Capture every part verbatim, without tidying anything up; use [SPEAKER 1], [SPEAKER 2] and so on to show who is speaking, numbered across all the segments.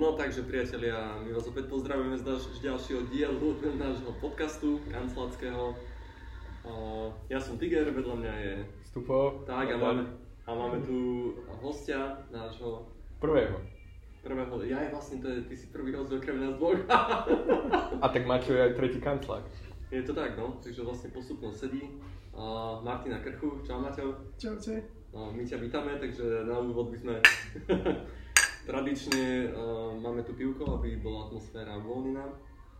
[SPEAKER 1] No takže priatelia, my vás opäť pozdravujeme z ďalš- ďalšieho dielu nášho podcastu kancelárskeho. Uh, ja som Tiger, vedľa mňa je
[SPEAKER 2] Stupo.
[SPEAKER 1] Tak a máme, a máme tu hostia nášho
[SPEAKER 2] Prvého.
[SPEAKER 1] Prvého, ja je vlastne, to je, ty si prvý host okrem nás dvoch.
[SPEAKER 2] A tak Maťo je aj tretí kancelár.
[SPEAKER 1] Je to tak, no, takže vlastne postupno sedí uh, Martina Krchu. Čau Maťo.
[SPEAKER 3] Čaute.
[SPEAKER 1] No, my ťa vítame, takže na úvod by sme tradične uh, máme tu pivko, aby bola atmosféra uvoľnená.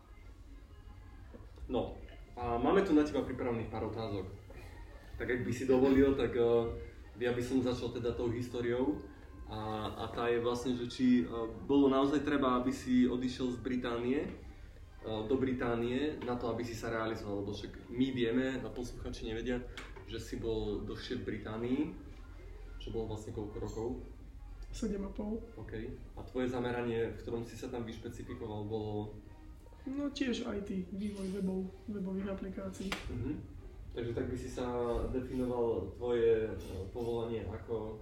[SPEAKER 1] No, a máme tu na teba pripravených pár otázok. Tak ak by si dovolil, tak uh, ja by som začal teda tou históriou. A, a tá je vlastne, že či uh, bolo naozaj treba, aby si odišiel z Británie uh, do Británie na to, aby si sa realizoval, lebo však my vieme, a posluchači nevedia, že si bol dlhšie v Británii, čo bolo vlastne koľko rokov?
[SPEAKER 3] sedem a pol.
[SPEAKER 1] OK. A tvoje zameranie, v ktorom si sa tam vyšpecifikoval, bolo?
[SPEAKER 3] No tiež í té, vývoj webov, webových aplikácií.
[SPEAKER 1] Uh-huh. Takže tak by si sa definoval tvoje uh, povolanie ako?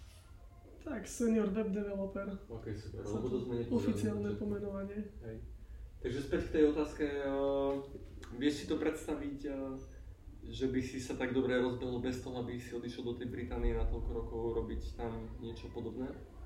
[SPEAKER 3] Tak, senior web developer.
[SPEAKER 1] OK, super. Lebo to sme nepovedali.
[SPEAKER 3] Oficiálne pomenovanie.
[SPEAKER 1] Hej. Takže späť k tej otázke, uh, vieš si to predstaviť, uh, že by si sa tak dobre rozbehol bez toho, aby si odišiel do tej Británie na toľko rokov robiť tam niečo podobné?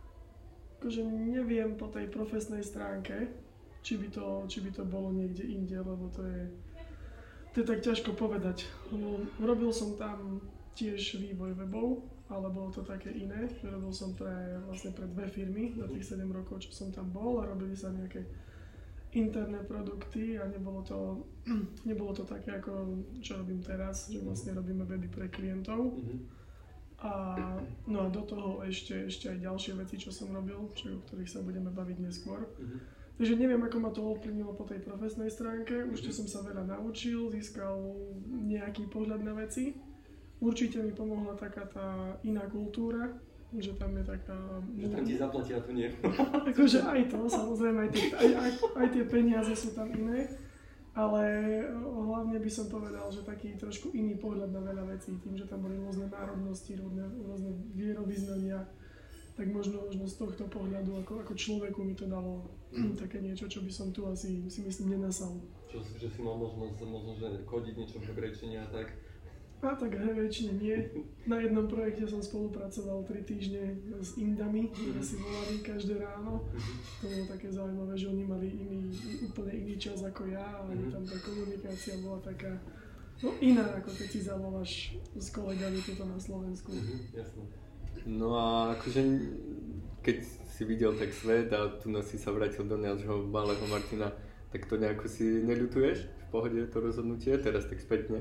[SPEAKER 3] Akože neviem po tej profesnej stránke, či by to, či by to bolo niekde inde, lebo to je, to je tak ťažko povedať. Robil som tam tiež vývoj webov, ale bolo to také iné. Robil som pre, vlastne pre dve firmy za tých sedem rokov, čo som tam bol, a robili sa nejaké interné produkty a nebolo to, nebolo to také ako čo robím teraz, že vlastne robíme weby pre klientov. Mm-hmm. A, no a do toho ešte, ešte aj ďalšie veci, čo som robil, čo, o ktorých sa budeme baviť neskôr. Mm-hmm. Takže neviem, ako ma to ovplyvnilo po tej profesnej stránke. Určite som sa veľa naučil, získal nejaký pohľad na veci. Určite mi pomohla taká tá iná kultúra, že tam je taká...
[SPEAKER 1] Že tam ti zaplatia, tu nie.
[SPEAKER 3] Akože aj to, samozrejme, aj tie, aj, aj, aj tie peniaze sú tam iné, ale hlavne by som povedal, že taký trošku iný pohľad na veľa vecí, tým, že tam boli rôzne národnosti, rôzne, rôzne vierovyznania, tak možno, možno z tohto pohľadu ako, ako človeku mi to dalo také niečo, čo by som tu asi si myslím nenasal.
[SPEAKER 1] Čo, že si mal možnosť, možno, že kodiť niečo v hebrejčine a tak?
[SPEAKER 3] A tak hebrejčine nie. Na jednom projekte som spolupracoval tri týždne s Indami, ktoré si volali každé ráno. To bolo také zaujímavé, že oni mali iný, úplne iný čas ako ja, a tam tá komunikácia bola taká no, iná, ako keď si zavoláš s kolegami tuto na Slovensku.
[SPEAKER 1] Jasné.
[SPEAKER 2] No a akože, keď si videl tak svet a tu si sa vrátil do nášho malého Martina, tak to nejako si neľutuješ? V pohode to rozhodnutie, teraz tak spätne?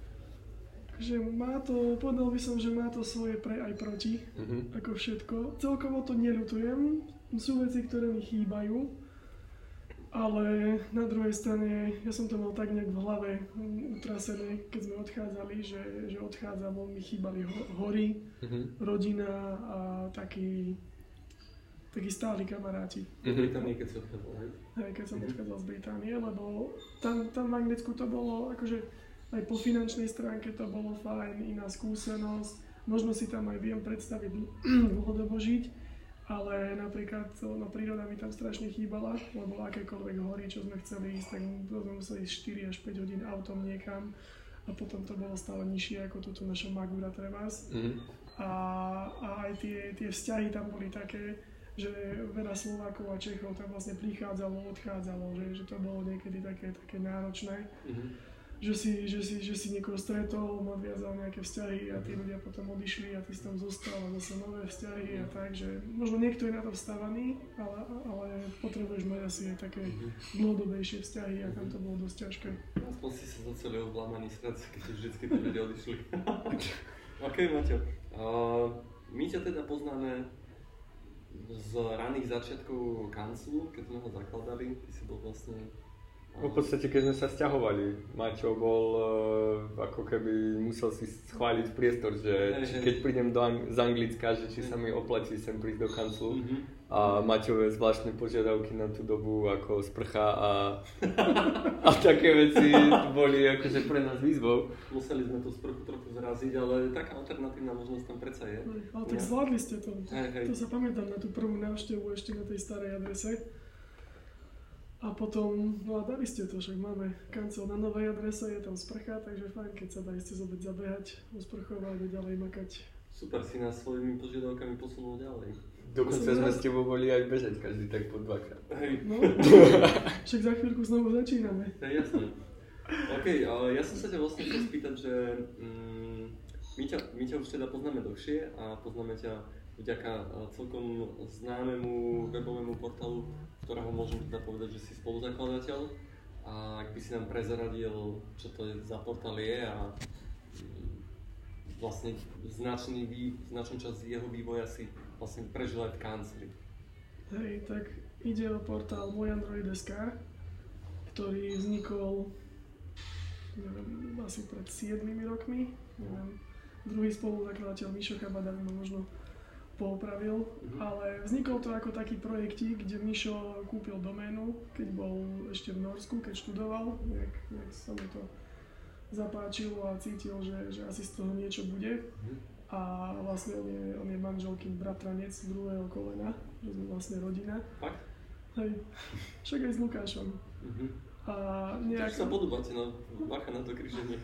[SPEAKER 3] Že má to, povedal by som, že má to svoje pre aj proti, uh-huh. ako všetko. Celkovo to neľutujem, sú veci, ktoré mi chýbajú, ale na druhej strane ja som to mal tak nejak v hlave utrasené, keď sme odchádzali, že, že odchádzam, mi chýbali hory, uh-huh. rodina a takí, takí stáli kamaráti.
[SPEAKER 1] Z Británie, keď si odchádzal, hej?
[SPEAKER 3] Hej, keď som uh-huh. odchádzal z Británie, lebo tam, tam v Anglicku to bolo akože aj po finančnej stránke to bolo fajn, iná skúsenosť, možno si tam aj viem predstaviť dlhodobo žiť, ale napríklad no, príroda mi tam strašne chýbala, lebo akékoľvek hory, čo sme chceli ísť, tak sme museli ísť štyri až päť hodín autom niekam a potom to bolo stále nižšie ako túto naša Magura trebárs. Mm-hmm. A, a aj tie, tie vzťahy tam boli také, že veľa Slovákov a Čechov tam vlastne prichádzalo, odchádzalo, že, že to bolo niekedy také, také náročné. Mm-hmm. Že si, že, si, že si niekoho stretol, nadviazal nejaké vzťahy a tí ľudia potom odišli a ty si tam zostal a zase nové vzťahy a tak, že možno niekto je na to vstavaný, ale, ale potrebuješ mať asi aj také dlhodobejšie vzťahy a tam to bolo dosť ťažké.
[SPEAKER 1] Aspoň si sa zacelil v lámaní srdce, keď vždycky tí ľudia odišli. OK, Maťo, uh, my ťa teda poznáme z raných začiatkov kanclu, keď sme ho zakladali, ty si bol vlastne...
[SPEAKER 2] V podstate, keď sme sa sťahovali, Maťo bol uh, ako keby musel si schváliť priestor, že či, keď prídem do Ang- z Anglicka, že či sa mi oplatí sem prísť do kanclu. Mm-hmm. a Maťové zvláštne požiadavky na tú dobu ako sprcha a, a také veci boli akože pre nás výzvou.
[SPEAKER 1] Museli sme tú sprchu trochu zraziť, ale taká alternatívna možnosť tam predsa je.
[SPEAKER 3] Ale tak zvládli ste to.
[SPEAKER 1] Hej, hej.
[SPEAKER 3] To sa pamätám na tú prvú návštevu ešte na tej starej adrese. A potom, no a dali ste to, však máme kancel na novej adrese, je tam sprcha, takže fajn, keď sa dá ísť opäť zabehať, osprchovať a ďalej makať.
[SPEAKER 1] Super, si nás svojimi požiadavkami posunul ďalej.
[SPEAKER 2] Dokonca sme s tebou boli aj bežať každý tak po dvakrát.
[SPEAKER 1] Hej.
[SPEAKER 3] No, však za chvíľku znovu začíname.
[SPEAKER 1] To je jasné. OK, ale ja som sa ťa vlastne chcel spýtať, že mm, my, ťa, my ťa už teda poznáme dlhšie a poznáme ťa vďaka celkom známemu webovému portálu, ktorého môžem teda povedať, že si spoluzakladateľ. A ak by si nám prezradil, čo to je za portál je a vlastne značný vý, značnú časť jeho vývoja si vlastne prežil aj v kancli.
[SPEAKER 3] Hej, tak ide o portál môj android bodka es ká, ktorý vznikol neviem, asi pred siedmimi rokmi. Neviem, druhý spoluzakladateľ Mišo Chabada by ma možno poopravil, mm-hmm. ale vznikol to ako taký projektík, kde Mišo kúpil doménu, keď bol ešte v Norsku, keď študoval, nejak, nejak sa mu to zapáčilo a cítil, že, že asi z toho niečo bude. Mm-hmm. A vlastne on je, on je manželkyn bratranec z druhého kolena, že sme vlastne rodina.
[SPEAKER 1] Fakt?
[SPEAKER 3] Hej, však aj s Lukášom.
[SPEAKER 1] Mm-hmm.
[SPEAKER 3] A nejak...
[SPEAKER 1] Tak sa podobáte, no, bacha na to križenie.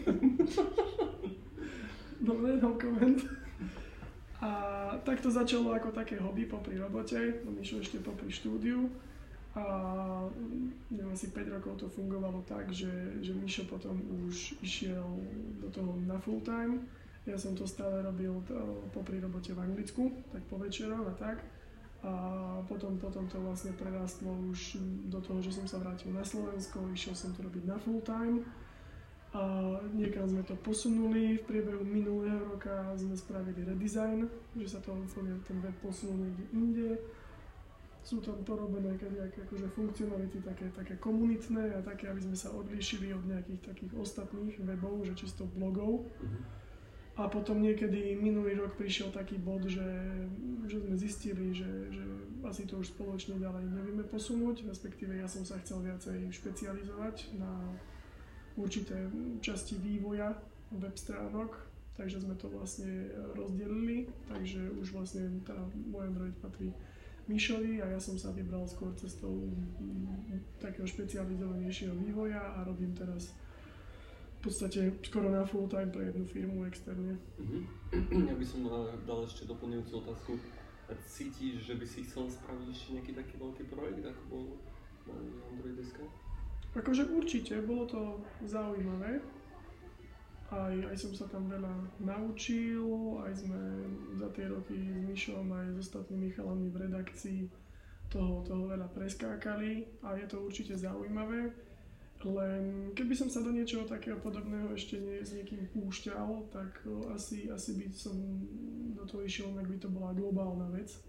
[SPEAKER 3] Dobre, no koment. A tak to začalo ako také hobby popri robote, on išiel ešte popri štúdiu. A neviem, asi päť rokov to fungovalo tak, že, že Mišo potom už išiel do toho na full time. Ja som to stále robil to, popri robote v Anglicku, tak po večeroch a tak. A potom, potom to vlastne prerastlo už do toho, že som sa vrátil na Slovensko, išiel som to robiť na full time. A niekam sme to posunuli, v priebehu minulého roka sme spravili redesign, že sa to úplne ten web posunul niekde inde. Sú tam porobené kadejaké akože funkcionality také, také komunitné a také, aby sme sa odlíšili od nejakých takých ostatných webov, že čisto blogov. Mm-hmm. A potom niekedy minulý rok prišiel taký bod, že, že sme zistili, že, že asi to už spoločne ďalej nevieme posunúť, respektíve ja som sa chcel viacej špecializovať na určité časti vývoja web stránok, takže sme to vlastne rozdelili, takže už vlastne tá môj Android patrí Mišovi a ja som sa vybral skôr cestou takého špecializovanejšieho vývoja a robím teraz v podstate skoro na full time pre jednu firmu externe.
[SPEAKER 1] Uh-huh. Ja by som dal ešte doplňujúcu otázku. Cítiš, že by si chcel spraviť ešte nejaký taký veľký projekt, ako bol Android bodka es ká?
[SPEAKER 3] Akože určite, bolo to zaujímavé. Aj, aj som sa tam veľa naučil, aj sme za tie roky s Mišom aj s ostatnými chalami v redakcii toho, toho veľa preskákali a je to určite zaujímavé. Len keby som sa do niečoho takého podobného ešte nie, s niekým púšťal, tak asi, asi by som do toho išiel, ak by to bola globálna vec.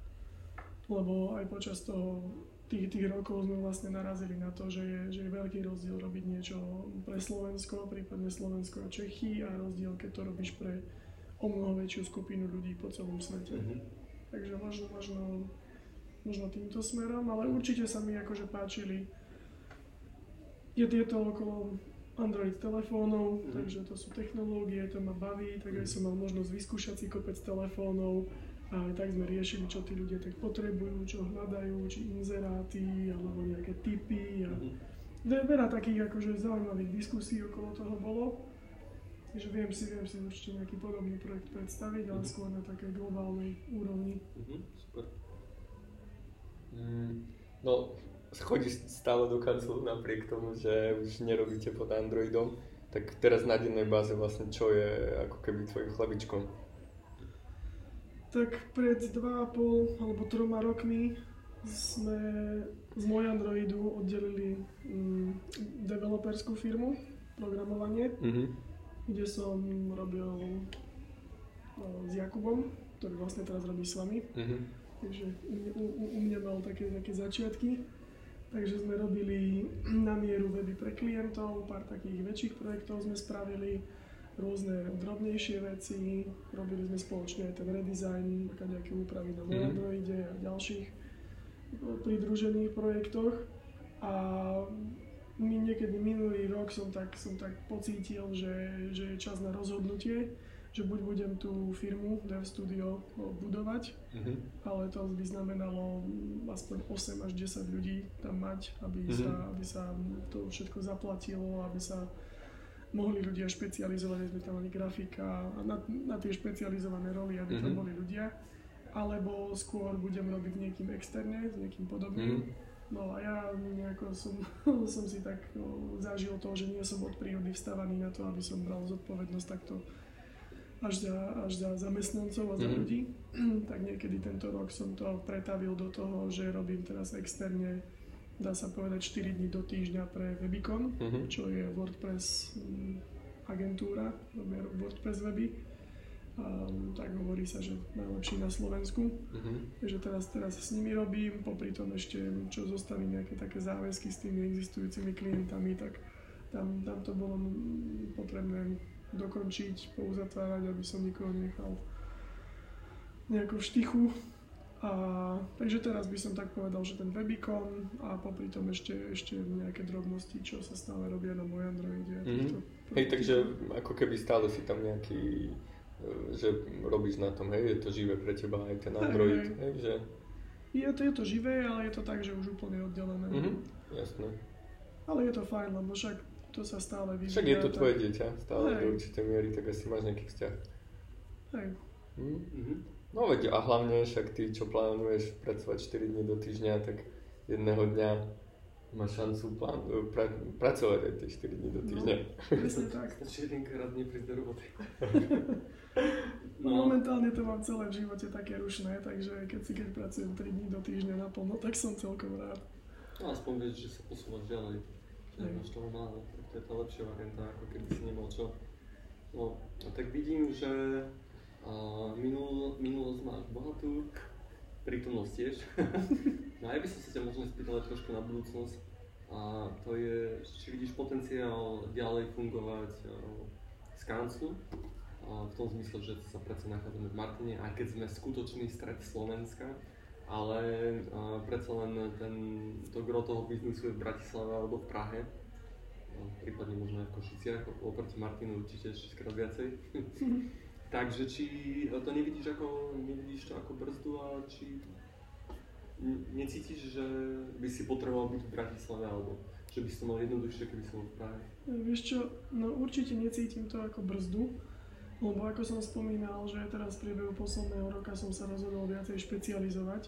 [SPEAKER 3] Lebo aj počas toho, tých, tých rokov sme vlastne narazili na to, že je, že je veľký rozdiel robiť niečo pre Slovensko, prípadne Slovensko a Čechy a rozdiel, keď to robíš pre o mnoho väčšiu skupinu ľudí po celom svete. Mm-hmm. Takže možno, možno, možno týmto smerom, ale určite sa mi akože páčili. Je to okolo Android telefónov, mm. takže to sú technológie, to ma baví, tak aj som mal možnosť vyskúšať si kopec telefónov a aj tak sme riešili, čo tí ľudia tak potrebujú, čo hľadajú, či inzeráty alebo nejaké tipy a mm. veľa takých akože zaujímavých diskusí okolo toho bolo. Takže viem si, viem si určite nejaký podobný projekt predstaviť, ale mm. skôr na takej globálnej úrovni.
[SPEAKER 1] Mm-hmm, super.
[SPEAKER 2] Mm, no, chodíš stále do kanclu napriek tomu, že už nerobíte pod Androidom, tak teraz na dennej báze vlastne čo je ako keby tvojim chlabičkom?
[SPEAKER 3] Tak pred dva a pol alebo troma rokmi sme z môj Androidu oddelili mm, developerskú firmu, programovanie, mm-hmm. kde som robil no, s Jakubom, ktorý vlastne teraz robí s vami. Mm-hmm. Takže u, u, u mňa mal také, také začiatky. Takže sme robili na mieru weby pre klientov, pár takých väčších projektov sme spravili rôzne drobnejšie veci, robili sme spoločne aj ten redesign, nejaké úpravy na mm. Androide a ďalších pridružených projektoch. A my niekedy minulý rok som tak, som tak pocítil, že, že je čas na rozhodnutie, že buď budem tú firmu Dev Studio budovať, mm-hmm. ale to by znamenalo aspoň osem až desať ľudí tam mať, aby, mm-hmm. sa, aby sa to všetko zaplatilo, aby sa mohli ľudia špecializovať, aby sme tam mali grafika a na, na tie špecializované roly, aby mm-hmm. tam boli ľudia. Alebo skôr budem robiť niekým externe, s niekým podobným. Mm-hmm. No a ja nejako som, som si tak no, zažil to, že nie som od prírody vstavaný na to, aby som bral zodpovednosť takto až za, až za zamestnancov a za mm-hmm. ľudí. Tak niekedy tento rok som to pretavil do toho, že robím teraz externe, dá sa povedať, štyri dni do týždňa pre Webicon, mm-hmm. čo je WordPress agentúra, robia WordPress weby. Um, tak hovorí sa, že najlepší na Slovensku. Mm-hmm. Takže teraz, teraz s nimi robím, popri tom ešte, čo zostali nejaké také záväzky s tými existujúcimi klientami, tak tam, tam to bolo potrebné dokončiť, pouzatvárať, aby som nikoho nechal nejako v štychu. A, takže teraz by som tak povedal, že ten Webicon a popri tom ešte, ešte nejaké drobnosti, čo sa stále robia na môj Androide.
[SPEAKER 2] Mm-hmm. Hej, takže ako keby stále si tam nejaký, že robíš na tom, hej, je to živé pre teba aj ten Android, hej, hej že...
[SPEAKER 3] Je to, je to živé, ale je to tak, že už úplne oddelené.
[SPEAKER 2] Mm-hmm. Jasné.
[SPEAKER 3] Ale je to fajn, lebo však to sa stále vyvíja.
[SPEAKER 2] Však je to tvoje dieťa, stále hej. Do určitej miery, tak asi máš nejaký vzťah.
[SPEAKER 3] Hej.
[SPEAKER 2] Hm? Mm-hmm. No veď a hlavne však ty, čo plánuješ pracovať štyri dni do týždňa, tak jedného dňa máš šancu plán, pra, pracovať aj tie štyri dni do týždňa.
[SPEAKER 3] No, presne tak.
[SPEAKER 1] Stačí jedenkrát neprísť do roboty.
[SPEAKER 3] No. Momentálne to mám celé v živote také rušné, takže keď si keď pracujem tri dni do týždňa naplno, tak som celkom rád.
[SPEAKER 1] No aspoň vieš, že sa posúvaš ďalej. Že máš toho málo, tak to je tá lepšia varianta, ako keby si nemal čo. No, tak vidím, že uh, minul, minulosť máš bohatú, prítomnosť tiež. No a ja by som sa ťa možno spýtala trošku na budúcnosť. A to je, či vidíš potenciál ďalej fungovať uh, z kanclu, uh, v tom zmysle, že sa predsa nachádzame v Martine, aj keď sme skutočný stred Slovenska, ale uh, predsa len ten, to gro toho biznisu je v Bratislave alebo v Prahe, uh, prípadne možno aj v Košiciach, oproti Martinu určite šesťkrát viacej. Takže či to nevidíš, ako, nevidíš to ako brzdu a či necítiš, že by si potreboval byť v Bratislave alebo že by si to mal jednoduchšie, keby som bol v Prahe?
[SPEAKER 3] Vieš čo, no určite necítim to ako brzdu. Lebo ako som spomínal, že teraz v priebehu posledného roka som sa rozhodol viacej špecializovať,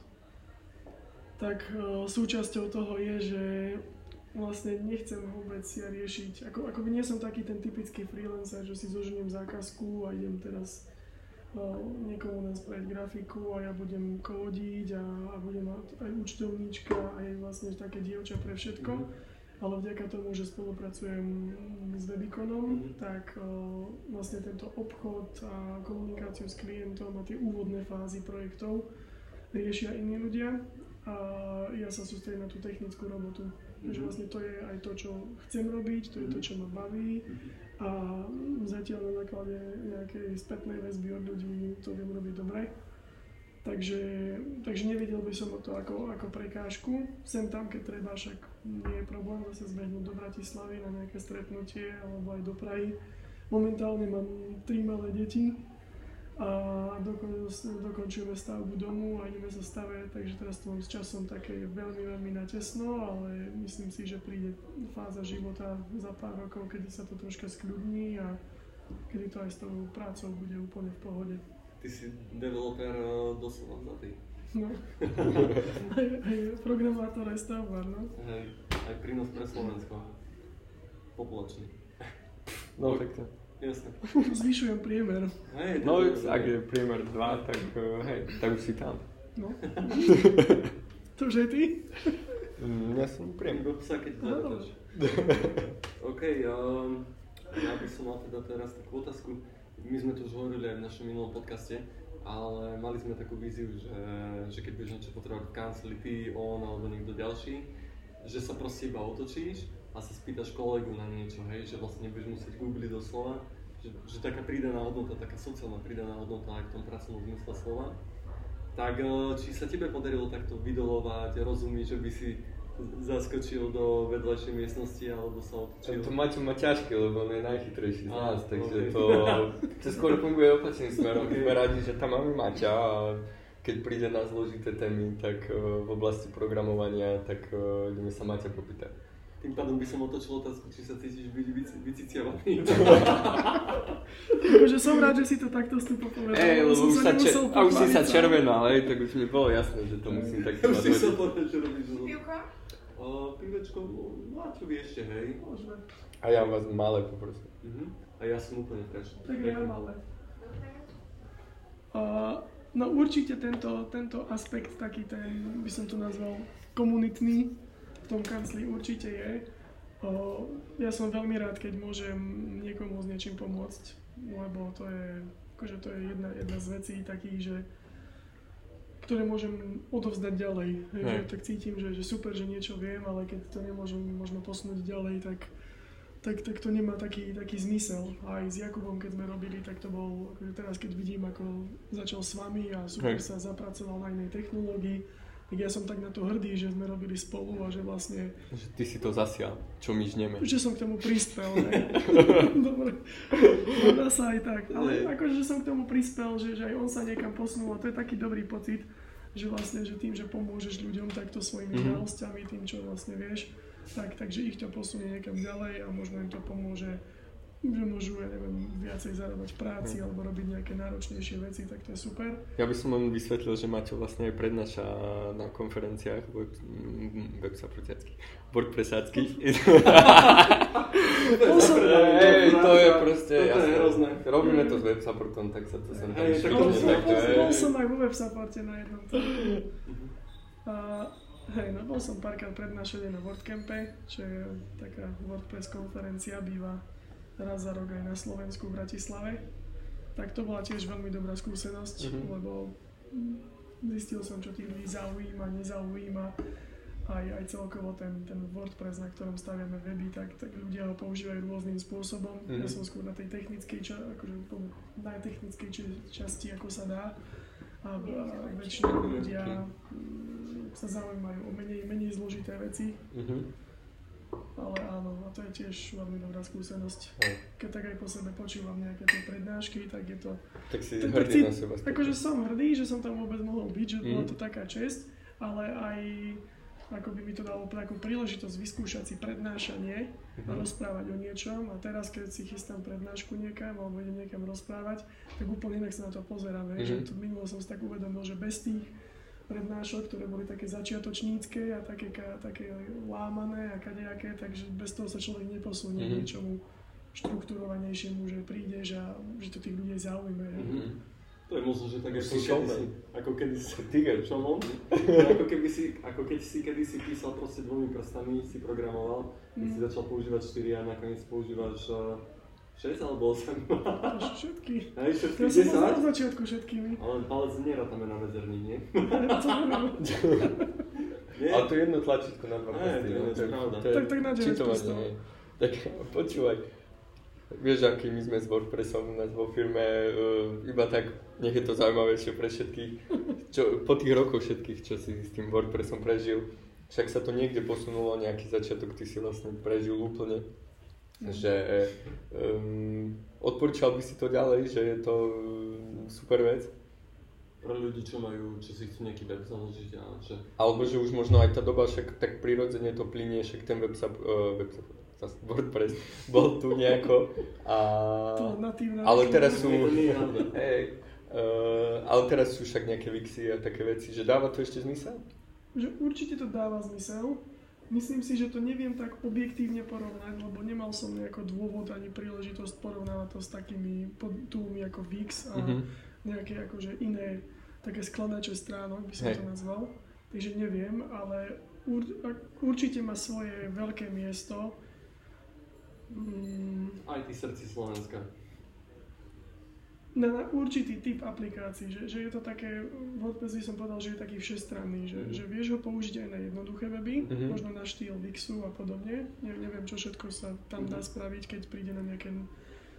[SPEAKER 3] tak e, súčasťou toho je, že vlastne nechcem vôbec si ja riešiť, ako, ako by nie som taký ten typický freelancer, že si zoženiem zákazku a idem teraz e, niekomu nás spraviť grafiku a ja budem kódiť a, a budem mať aj účtovníčka aj vlastne také dievča pre všetko. Mm. Ale vďaka tomu, že spolupracujem s Webiconom, mm-hmm. tak uh, vlastne tento obchod a komunikáciu s klientom a tie úvodné fázy projektov riešia iní ľudia a ja sa sústredím na tú technickú robotu. Mm-hmm. Takže vlastne to je aj to, čo chcem robiť, to je to, čo ma baví a zatiaľ na základe nejakej spätnej väzby od ľudí to viem robiť dobre. Takže, takže nevidel by som o to ako, ako prekážku. Sem tam, keď treba, však nie je problém zase zbehnúť do Bratislavy na nejaké stretnutie alebo aj do Prahy. Momentálne mám tri malé deti a dokon, dokončujeme stavbu domu a ideme sa stavať, takže teraz to mám s časom také veľmi, veľmi natesno, ale myslím si, že príde fáza života za pár rokov, kedy sa to troška skľudní a kedy to aj s tou prácou bude úplne v pohode.
[SPEAKER 1] Ty si developer doslova vzatý.
[SPEAKER 3] No, aj, aj programátor, aj stavbár, no.
[SPEAKER 1] Hej, aj prínos pre Slovensko. Populačný.
[SPEAKER 2] No, tak to.
[SPEAKER 1] Jasne.
[SPEAKER 3] Zvyšujem priemer.
[SPEAKER 1] Hej,
[SPEAKER 2] no, ak je priemer dva, tak hej, tak už si tam.
[SPEAKER 3] No. To už aj ty?
[SPEAKER 2] Mm, ja som priemer.
[SPEAKER 1] Do psa, keď zavedáš. OK, um, ja by som mal teda teraz takú otázku. My sme to už hovorili aj v našom minulom podcaste, ale mali sme takú víziu, že, že keď budeš niečo potrebovať v kanceli, ty, on alebo niekto ďalší, že sa proste iba otočíš a sa spýtaš kolegu na niečo, hej, že vlastne nebudeš musieť googliť doslova, že, že taká pridaná hodnota, taká sociálna pridaná hodnota aj v tom pracovnom zmysle slova. Tak či sa tebe podarilo takto vydolovať, rozumieť, že by si zaskočil do vedľajšej miestnosti alebo sa otočil?
[SPEAKER 2] To Maťo má ťažké, lebo on je najchytrejší z nás, ah, takže okay. to, to skôr funguje opačným smerom. Okay. Sme radi, že tam máme Maťa a keď príde na zložité témy, tak v oblasti programovania, tak ideme sa Maťa popýtať.
[SPEAKER 1] Tým pádom by som otočil otázku, či sa cítiš byť vyciciavaný.
[SPEAKER 3] Takže som rád, že si to takto vstupo povedal.
[SPEAKER 2] Ej, lebo už sa, če- a už si sa červenal, hej, tak už mi bolo jasné, že to musím takto
[SPEAKER 1] mať. Už si sa povedal, že robíš zlo. Pivka? Pivečko, no a čo vy ešte, hej?
[SPEAKER 3] Môžeme.
[SPEAKER 2] A ja vás malé poprosím.
[SPEAKER 1] Uh-huh. A ja som úplne fresh.
[SPEAKER 3] Tak ja malé. Uh, no určite tento, tento aspekt, taký ten, by som to nazval, komunitný, v tom kancli určite je. O, ja som veľmi rád, keď môžem niekomu s niečím pomôcť, lebo to je, akože to je jedna, jedna z vecí takých, že ktoré môžem odovzdať ďalej. Hej, že, tak cítim, že, že super, že niečo viem, ale keď to nemôžem možno posunúť ďalej, tak, tak, tak to nemá taký, taký zmysel. A aj s Jakubom, keď sme robili, tak to bol, akože teraz keď vidím, ako začal s vami a super Hej. sa zapracoval na inej technológii, tak ja som tak na to hrdý, že sme robili spolu a že vlastne...
[SPEAKER 2] Že ty si to zasial, čo my žneme.
[SPEAKER 3] Že som k tomu prispel, ne? Dobre, dá sa aj tak. Ale akože som k tomu prispel, že, že aj on sa niekam posunul a to je taký dobrý pocit, že vlastne, že tým, že pomôžeš ľuďom takto svojimi mm-hmm. znalosťami, tým, čo vlastne vieš, tak, takže ich to posunie niekam ďalej a možno im to pomôže, že môžu, ja neviem, viacej zarábať v práci alebo robiť nejaké náročnejšie veci, tak to je super.
[SPEAKER 2] Ja by som len vysvetlil, že Maťo vlastne aj prednáša na konferenciách web, web supportiackých, WordPressáckých. To je proste jasné. Robíme to s web supportom, tak sa to sem tam švihne.
[SPEAKER 3] Bol som aj vo web supporte na jednom tomu. Hej, no bol som párkrát prednášať na WordCampe, čo je taká WordPress konferencia, býva raz za rok aj na Slovensku v Bratislave. Tak to bola tiež veľmi dobrá skúsenosť, mm-hmm. lebo zistil som, čo tých ľudí zaujíma, nezaujíma. Aj, aj celkovo ten, ten WordPress, na ktorom staviame weby, tak, tak ľudia ho používajú rôznym spôsobom. Mm-hmm. Ja som skôr na tej technickej, ča, akože najtechnickej časti, ako sa dá. A, a väčšinou ľudia sa zaujímajú o menej, menej zložité veci. Mm-hmm. Ale áno, a to je tiež veľmi dobrá skúsenosť. Aj. Keď tak aj po sebe počúvam nejaké tie prednášky, tak je to...
[SPEAKER 2] Tak si tak, hrdý tak, na seba.
[SPEAKER 3] Akože som hrdý, že som tam vôbec mohol byť, že mm. bola to taká česť, ale aj ako by mi to dalo takú príležitosť vyskúšať si prednášanie mm. a rozprávať o niečom. A teraz, keď si chystám prednášku niekam alebo idem niekam rozprávať, tak úplne inak sa na to pozerám. Mm. Že to minulo som si tak uvedomil, že bez tých prednášok, ktoré boli také začiatočnícke a také, také lámané a kadejaké, takže bez toho sa človek neposunie mm-hmm. niečomu štrukturovanejšiemu, že prídeš a že to tých ľudí zaujíme. Mm-hmm.
[SPEAKER 1] To je možno, že tak ako kedysi, ako kedysi, Tiger, šomon, ako keby si, ako keď si kedysi písal proste dvomi prstami, si programoval, keď mm. si začal používať štyri a nakoniec používaš uh, šesť alebo osem.
[SPEAKER 3] Všetky.
[SPEAKER 1] Hej, všetky
[SPEAKER 3] ja som bol na začiatku všetkými.
[SPEAKER 1] Ale palec nerátame na medzerník, nie?
[SPEAKER 2] nie? Ale to je jedno tlačítko na dva prsty.
[SPEAKER 1] To je pravda.
[SPEAKER 3] Tak, tak na deväť prstov.
[SPEAKER 2] Tak počúvaj. Vieš, aký my sme s WordPressom u nás vo firme, uh, iba tak, nech je to zaujímavejšie pre všetkých, čo, po tých rokoch všetkých, čo si s tým WordPressom prežil, však sa to niekde posunulo, nejaký začiatok, ty si vlastne prežil úplne. Že um, odporúčal by si to ďalej, že je to um, super vec?
[SPEAKER 1] Pre ľudí, čo majú, čo si chcú nejaký web založiť a že...
[SPEAKER 2] Alebo že už možno aj tá doba však tak prirodzene to plinie, však ten web, uh, web WordPress bol tu nejako a... ale teraz sú... Hej, uh, ale teraz sú však nejaké Wixy a také veci, že dáva to ešte zmysel?
[SPEAKER 3] Že určite to dáva zmysel. Myslím si, že to neviem tak objektívne porovnať, lebo nemal som nejako dôvod ani príležitosť porovnávať to s takými toolmi ako Wix a mm-hmm. nejaké akože iné také skladače stránok, by som hey. to nazval. Takže neviem, ale ur, určite má svoje veľké miesto.
[SPEAKER 1] Mm. Aj ty srdci Slovenska.
[SPEAKER 3] Na, na určitý typ aplikácií, že, že je to také, WordPress by som povedal, že je taký všestranný, že, mm-hmm. že vieš ho použiť aj na jednoduché weby, mm-hmm. možno na štýl Wixu a podobne. Ne, neviem, čo všetko sa tam dá spraviť, keď príde na nejaké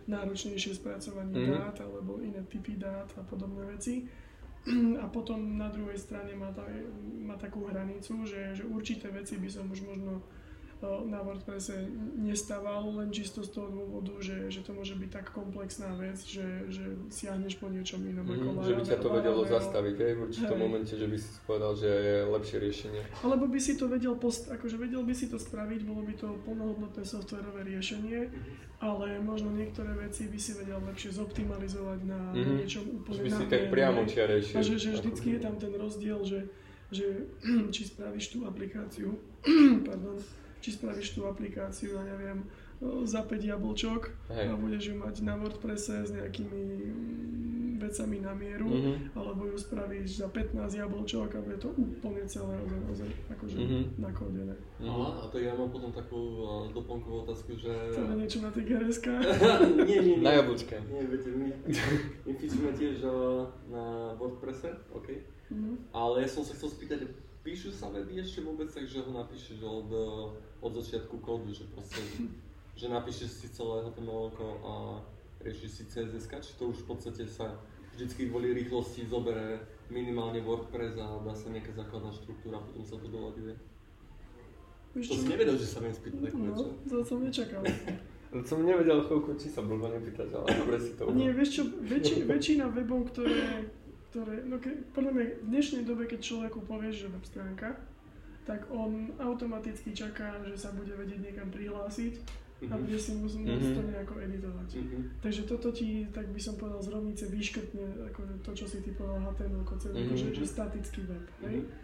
[SPEAKER 3] náročnejšie spracovanie
[SPEAKER 2] Mhm.
[SPEAKER 3] dát alebo iné typy dát a podobné veci. A potom na druhej strane má, ta, má takú hranicu, že, že určité veci by som už možno na WordPresse nestával len čisto z toho dôvodu, že, že to môže byť tak komplexná vec, že, že siahneš po niečom inom
[SPEAKER 2] Mm,
[SPEAKER 3] ako
[SPEAKER 2] že by ťa to vedelo
[SPEAKER 3] Laravel.
[SPEAKER 2] zastaviť, hej, v určitom
[SPEAKER 3] Hej.
[SPEAKER 2] momente, že by si povedal, že je lepšie riešenie.
[SPEAKER 3] Alebo by si to vedel, post, akože vedel by si to spraviť, bolo by to plnohodnotné softwareové riešenie, ale možno niektoré veci by si vedel lepšie zoptimalizovať na, mm-hmm. na niečom
[SPEAKER 2] Že
[SPEAKER 3] úplne
[SPEAKER 2] by si
[SPEAKER 3] na
[SPEAKER 2] tak
[SPEAKER 3] miere.
[SPEAKER 2] priamo čiarejšie.
[SPEAKER 3] A že, že vždycky je tam ten rozdiel, že, že či spravíš tú aplikáciu, pardon, či spravíš tú aplikáciu, ja neviem, za päť jablčok
[SPEAKER 2] Hej.
[SPEAKER 3] a budeš ju mať na WordPresse s nejakými mm, vecami na mieru,
[SPEAKER 2] Mhm.
[SPEAKER 3] alebo ju spravíš za pätnásť jablčok a bude to úplne celé ozaj, ozaj, akože
[SPEAKER 2] Mhm.
[SPEAKER 3] nakódené.
[SPEAKER 1] Aha, a to ja mám potom takú uh, doplnkovú otázku, že...
[SPEAKER 3] To je niečo na tej gé er eska.
[SPEAKER 1] nie, nie, nie.
[SPEAKER 2] Na jablčke.
[SPEAKER 1] Nie, viete, my, my fičíme tiež uh, na WordPresse, OK.
[SPEAKER 3] Mhm.
[SPEAKER 1] Ale ja som sa chcel spýtať, píšu sa weby ešte vôbec tak, že ho napíšeš od, od začiatku kódu, že proste, že napíšeš si celé há té em elko a riešiš si cé es es ká, či to už v podstate sa vždycky kvôli rýchlosti zobere minimálne WordPress a dá sa nejaká základná štruktúra, potom sa to doľaduje.
[SPEAKER 3] Vieš
[SPEAKER 1] To
[SPEAKER 3] čo?
[SPEAKER 1] si nevedel, že sa viem spýtať takú
[SPEAKER 3] No,
[SPEAKER 1] niečo.
[SPEAKER 3] to som nečakal.
[SPEAKER 2] No, som nevedel chvíľku, či sa blbo nepýtať, ale dobre si to
[SPEAKER 3] Nie,
[SPEAKER 2] uvedol.
[SPEAKER 3] vieš čo, väčši, väčšina webov, ktoré, ktoré, no ke, podľa mňa v dnešnej dobe, keď človeku povieš, že web stránka, tak on automaticky čaká, že sa bude vedieť niekam prihlásiť a
[SPEAKER 1] Mhm.
[SPEAKER 3] bude si musieť
[SPEAKER 2] Mhm.
[SPEAKER 3] to nejako editovať.
[SPEAKER 1] Mhm.
[SPEAKER 3] Takže toto ti, tak by som povedal, z rovnice vyškrtne ako to, čo si ty povedal há té em el, celé,
[SPEAKER 2] Mhm.
[SPEAKER 3] že, že statický web. Hej?
[SPEAKER 1] Mhm.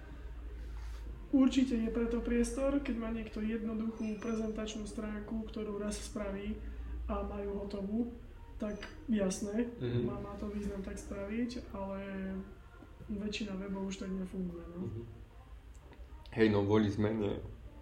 [SPEAKER 3] Určite je preto priestor, keď má niekto jednoduchú prezentačnú stránku, ktorú raz spraví a majú hotovú, tak jasné,
[SPEAKER 2] Mhm.
[SPEAKER 3] má, má to význam tak spraviť, ale väčšina webov už tak nefunguje. No.
[SPEAKER 1] Mhm.
[SPEAKER 2] Hej, no kvôli zmene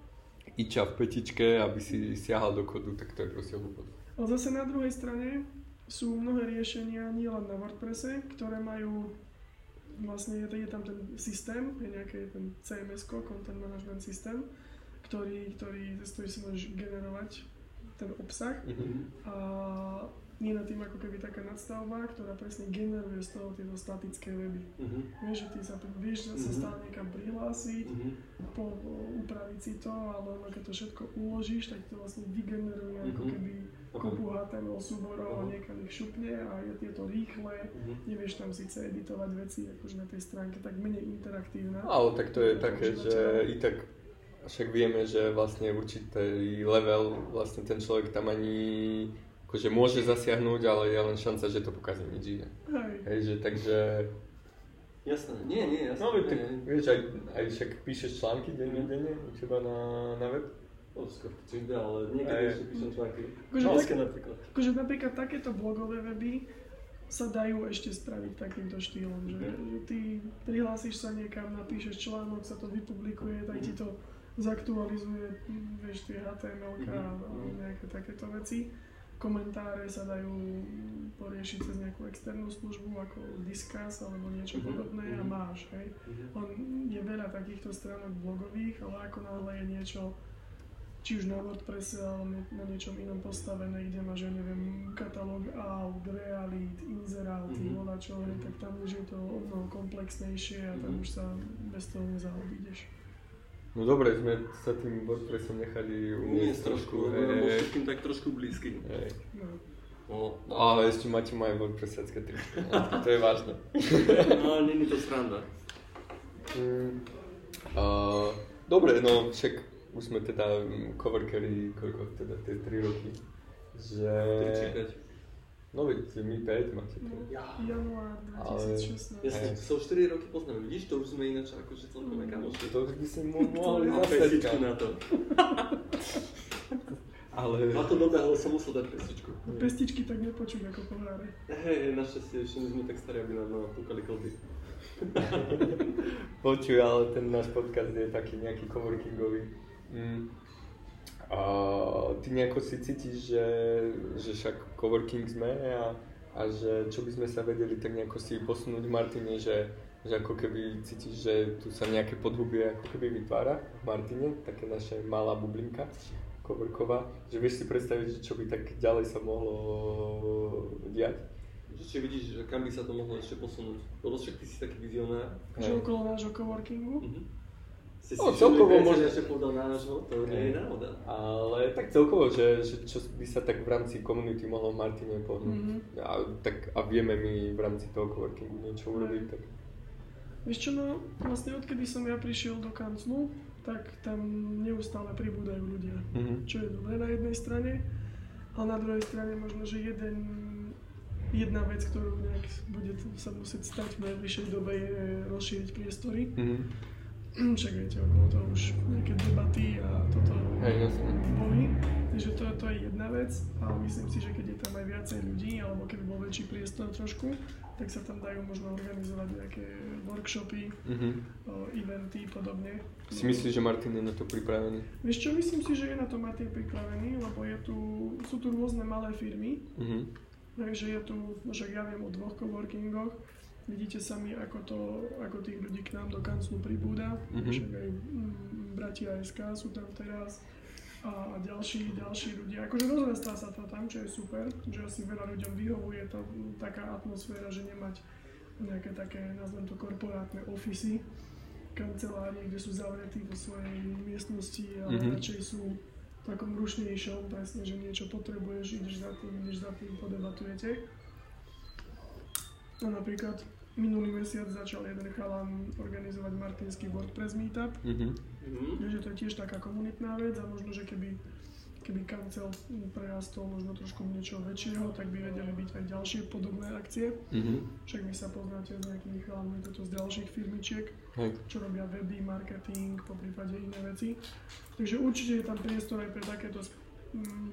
[SPEAKER 2] iča v petičke, aby si siahal do kodu, tak to je proste hlúposť.
[SPEAKER 3] Ale zase na druhej strane sú mnohé riešenia nielen na WordPresse, ktoré majú, vlastne je, je tam ten systém, je nejaký ten cé em es-ko, Content Management System, ktorý, ktorý, z ktorý si môžeš generovať ten obsah
[SPEAKER 2] Mhm.
[SPEAKER 3] a nie na tým ako keby taká nadstavba, ktorá presne generuje z toho tieto statické weby.
[SPEAKER 1] Mhm.
[SPEAKER 3] Vieš, že ty sa, vieš sa
[SPEAKER 1] Mhm.
[SPEAKER 3] stále niekam prihlásiť,
[SPEAKER 1] Mhm.
[SPEAKER 3] po, upraviť si to, ale ono, keď to všetko uložíš, tak to vlastne vygeneruje ako
[SPEAKER 1] Mhm.
[SPEAKER 3] keby kopu há té em el súborov a niekam ich šupne a je, je to rýchle,
[SPEAKER 1] Mhm.
[SPEAKER 3] nevieš tam síce editovať veci akože na tej stránke, tak menej interaktívna.
[SPEAKER 2] Ale tak to je také, že i tak však vieme, že vlastne určitý level, vlastne ten človek tam ani akože môže zasiahnuť, ale je len šanca, že to pokazí nič iné.
[SPEAKER 3] Hej.
[SPEAKER 2] Hej, že takže...
[SPEAKER 1] Jasné, nie, nie, jasné.
[SPEAKER 2] No, veď tak,
[SPEAKER 1] nie, nie.
[SPEAKER 2] vieš, aj, aj však píšeš články denne, denne u teba na, na web?
[SPEAKER 1] No, skôr to ide, ale niekedy
[SPEAKER 2] Aj.
[SPEAKER 1] ešte píšem články.
[SPEAKER 3] Akože
[SPEAKER 1] Články
[SPEAKER 3] tak-
[SPEAKER 1] napríklad.
[SPEAKER 3] Akože napríklad takéto blogové weby sa dajú ešte spraviť takýmto štýlom, že, že ty prihlásiš sa niekam, napíšeš článok, sa to vypublikuje, tak ti to zaktualizuje, hm, vieš, tie há té em elka a nejaké takéto veci. Komentáre sa dajú poriešiť cez nejakú externú službu ako Discuss alebo niečo
[SPEAKER 1] Mhm,
[SPEAKER 3] podobné a
[SPEAKER 1] mhm.
[SPEAKER 3] máš, hej.
[SPEAKER 1] Mhm.
[SPEAKER 3] On je veľa takýchto stránok blogových, ale ako náhle je niečo, či už na WordPresse alebo na niečom inom postavené, kde máš, ja neviem, katalóg aut, realít, inzeráty,
[SPEAKER 1] Mhm.
[SPEAKER 3] volačo, hej, tak tam už je to o mnoho komplexnejšie a tam
[SPEAKER 1] Mhm.
[SPEAKER 3] už sa bez toho nezaobídeš.
[SPEAKER 2] No dobre, sme sa tým WordPressom nechali
[SPEAKER 1] Uniesť trošku, lebo bol
[SPEAKER 2] hej,
[SPEAKER 1] všetkým tak trošku blízky.
[SPEAKER 2] hej.
[SPEAKER 3] No.
[SPEAKER 1] No, no.
[SPEAKER 2] Ale ešte máte moje WordPressacké tričko, no, to je vážne.
[SPEAKER 1] no není to sranda.
[SPEAKER 2] Mm, uh, dobre, no však už sme teda mm, coverkeri, koľko teda tie tri roky, že...
[SPEAKER 1] tri či päť.
[SPEAKER 2] No veď, my päť máte to.
[SPEAKER 3] No,
[SPEAKER 1] Ja.
[SPEAKER 3] január dvetisícšestnásť.
[SPEAKER 1] Ja si sa už štyri roky poznám, vidíš, to už sme ináč akože celkom aj kamoši.
[SPEAKER 2] To už by sme mo- mohli
[SPEAKER 1] Mám
[SPEAKER 2] zase
[SPEAKER 1] pesičku na to.
[SPEAKER 2] Ale...
[SPEAKER 1] Na to dobehlo som musel dať pesičku.
[SPEAKER 3] Pestičky tak nepočuť ako poháre.
[SPEAKER 1] Hej, našťastie ešte nie sme tak starí, aby nám napúkali kolby.
[SPEAKER 2] Počuj, ale ten náš podcast je taký nejaký coworkingový. Mm. A ty nejako si cítiš, že, že však coworking sme a, a že čo by sme sa vedeli tak nejako si posunúť v Martine, že, že ako keby cítiš, že tu sa nejaké podhubie ako keby vytvára v Martine, také naše malá bublinka coworková, že vieš si predstaviť, že čo by tak ďalej sa mohlo diať?
[SPEAKER 1] Že či vidíš, že kam by sa to mohlo ešte posunúť? Lebo však ty si taký vizionár.
[SPEAKER 3] Že okolo nášho coworkingu?
[SPEAKER 1] Mhm. Si
[SPEAKER 2] No,
[SPEAKER 1] si
[SPEAKER 2] celkovo
[SPEAKER 1] že
[SPEAKER 2] môže-
[SPEAKER 1] ešte povedal nášho, to nie je náhoda.
[SPEAKER 2] Ale tak celkovo, že, že čo by sa tak v rámci komunity mohlo v Martine pohnúť.
[SPEAKER 3] Mhm.
[SPEAKER 2] A, tak, a vieme my v rámci toho coworkingu niečo urobiť. Tak.
[SPEAKER 3] Vieš čo, no vlastne odkedy som ja prišiel do kanclu, tak tam neustále pribúdajú ľudia.
[SPEAKER 2] Mhm.
[SPEAKER 3] Čo je dobré na jednej strane, ale na druhej strane možno, že jeden, jedna vec, ktorú nejak bude sa musieť stať v najbližšej dobe, je rozšíriť priestory.
[SPEAKER 2] Mhm.
[SPEAKER 3] Však viete, okolo toho už nejaké debaty a toto
[SPEAKER 2] Hej, jasne.
[SPEAKER 3] boli. Takže to, to je jedna vec a myslím si, že keď je tam aj viacej ľudí, alebo keby bol väčší priestor trošku, tak sa tam dajú možno organizovať nejaké workshopy,
[SPEAKER 2] Mhm.
[SPEAKER 3] o, eventy podobne.
[SPEAKER 2] Si myslíš, že Martin je na to pripravený?
[SPEAKER 3] Vieš čo, myslím si, že je na to Martin pripravený, lebo je tu, sú tu rôzne malé firmy,
[SPEAKER 2] Mhm.
[SPEAKER 3] takže je tu, no však ja viem o dvoch coworkingoch, vidíte sami, ako, to, ako tých ľudí k nám do kanclu pribúda,
[SPEAKER 2] Mhm.
[SPEAKER 3] však aj mm, bratia es ká sú tam teraz a ďalší, ďalší ľudia. Akože rozrastá sa to tam, čo je super, že asi veľa ľuďom vyhovuje to, taká atmosféra, že nemať nejaké také, nazvem to, korporátne ofisy, kancelárie, kde sú zavretí vo svojej miestnosti, ale
[SPEAKER 2] Mhm.
[SPEAKER 3] radšej sú v takom rušnejšom, presne, že niečo potrebuješ, ideš za tým, ideš za tým, podebatujete. No napríklad minulý mesiac začal jeden chalan organizovať martinský WordPress meetup,
[SPEAKER 2] Mhm.
[SPEAKER 1] Mhm.
[SPEAKER 3] takže to je tiež taká komunitná vec a možno, že keby, keby kancel prerastol možno trošku niečo väčšieho, tak by vedeli byť aj ďalšie podobné akcie.
[SPEAKER 2] Mhm.
[SPEAKER 3] Však vy sa poznáte s nejakými chalanmi toto z ďalších firmičiek,
[SPEAKER 2] Hej.
[SPEAKER 3] čo robia weby, marketing, po prípade iné veci. Takže určite je tam priestor aj pre takéto, mm,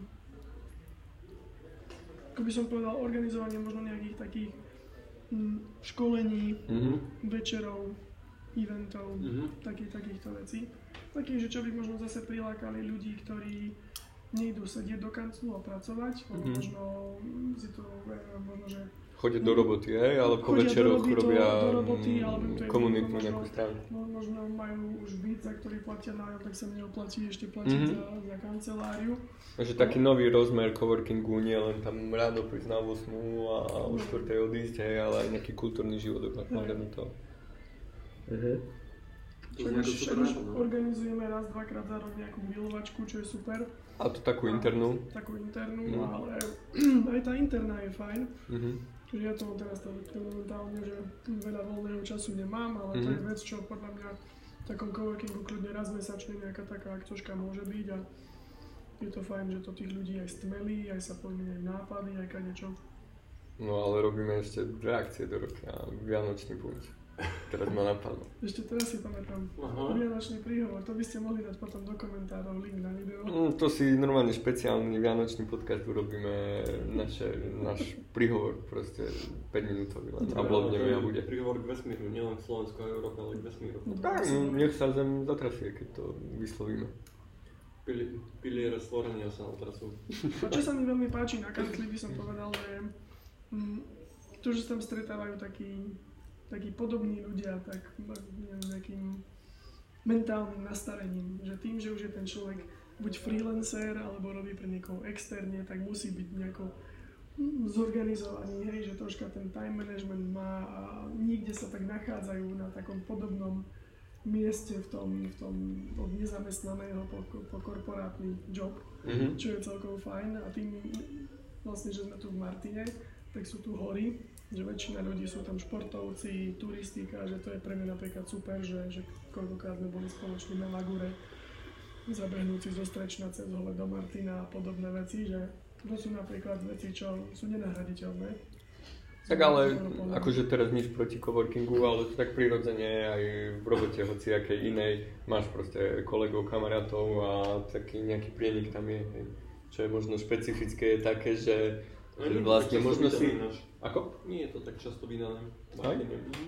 [SPEAKER 3] ako by som povedal, organizovanie možno nejakých takých mm, školení,
[SPEAKER 2] Mhm.
[SPEAKER 3] večerov, eventov,
[SPEAKER 1] Mhm.
[SPEAKER 3] takých, takýchto vecí. Takých, že čo by možno zase prilákali ľudí, ktorí nejdú sedieť do kanclu a pracovať, ale
[SPEAKER 2] Mhm.
[SPEAKER 3] možno si to, eh, možno, že
[SPEAKER 2] Chodia do roboty, hej? Ale po
[SPEAKER 3] Chodia do
[SPEAKER 2] večeroch
[SPEAKER 3] roboty,
[SPEAKER 2] robia
[SPEAKER 3] do roboty, alebo to je
[SPEAKER 2] komunitnú
[SPEAKER 3] možno-
[SPEAKER 2] nejakú stránku.
[SPEAKER 3] no, možno majú už byt, za ktorý platia nájom, tak sa mi neoplatí ešte platiť
[SPEAKER 2] Mhm.
[SPEAKER 3] za, za kanceláriu.
[SPEAKER 2] Takže taký nový rozmer coworkingu, nie len tam ráno prísť na osem a o štvrtej odísť, hej, ale aj nejaký kultúrny život ohľadom toho. Mhm.
[SPEAKER 1] To
[SPEAKER 3] Však
[SPEAKER 1] znie
[SPEAKER 3] už,
[SPEAKER 1] ako
[SPEAKER 3] však
[SPEAKER 1] super
[SPEAKER 3] už
[SPEAKER 1] nápad, no.
[SPEAKER 3] organizujeme raz, dvakrát za rok nejakú milovačku, čo je super,
[SPEAKER 2] A to takú internú.
[SPEAKER 3] takú internú,
[SPEAKER 2] No.
[SPEAKER 3] ale aj tá interná je fajn.
[SPEAKER 2] Mhm.
[SPEAKER 3] Čiže ja to teraz to momentálne, že veľa voľného času nemám, ale to
[SPEAKER 2] Mhm.
[SPEAKER 3] je vec, čo podľa mňa v takom coworkingu kľudne raz mesačne nejaká taká aktoška môže byť a je to fajn, že to tých ľudí aj stmelí, aj sa pomieňajú nápady, aj kadečo.
[SPEAKER 2] No ale robíme ešte dve akcie do roka. Vianočný punč. Teraz ma napadlo.
[SPEAKER 3] Ešte teraz si pamätám,
[SPEAKER 1] Aha.
[SPEAKER 3] Vianočný príhovor, to by ste mohli dať potom do komentárov link na video.
[SPEAKER 2] Mm, to si normálne špeciálny vianočný podcast urobíme, naše, náš príhovor, proste päť minútový len a vlodneme a bude.
[SPEAKER 1] Príhovor k vesmíru, nielen k Slovensku a Európe, ale k vesmíru.
[SPEAKER 3] No,
[SPEAKER 2] Tak, no, nech sa zem zatrasie, keď to vyslovíme.
[SPEAKER 1] Pili, piliere stvorenia sa otrasú.
[SPEAKER 3] A čo sa mi veľmi páči na kancli, by som povedal, že mm, to, že sa tam stretávajú takí, takí podobní ľudia, tak neviem, nejakým mentálnym nastavením, že tým, že už je ten človek buď freelancer, alebo robí pre niekoho externe, tak musí byť nejako mm, zorganizovaný, hej, že troška ten time management má a niekde sa tak nachádzajú na takom podobnom mieste v tom, v tom od nezamestnaného po, po korporátny job,
[SPEAKER 2] Mhm.
[SPEAKER 3] čo je celkom fajn a tým vlastne, že sme tu v Martine, tak sú tu hory, že väčšina ľudí sú tam športovci, turistika, že to je pre mňa napríklad super, že, že koľkokrát sme boli spoločne na Lagure, zabehnúť si zo Strečna cez hole do Martina a podobné veci, že to sú napríklad veci, čo sú nenahraditeľné.
[SPEAKER 2] Tak ale akože teraz nič proti coworkingu, ale to tak prirodzene aj v robote hociakej inej máš proste kolegov, kamarátov a taký nejaký prienik tam je, hej. Čo je možno špecifické je také, že, že vlastne možno si... Ako?
[SPEAKER 1] Nie je to tak často vydané.
[SPEAKER 2] Aj?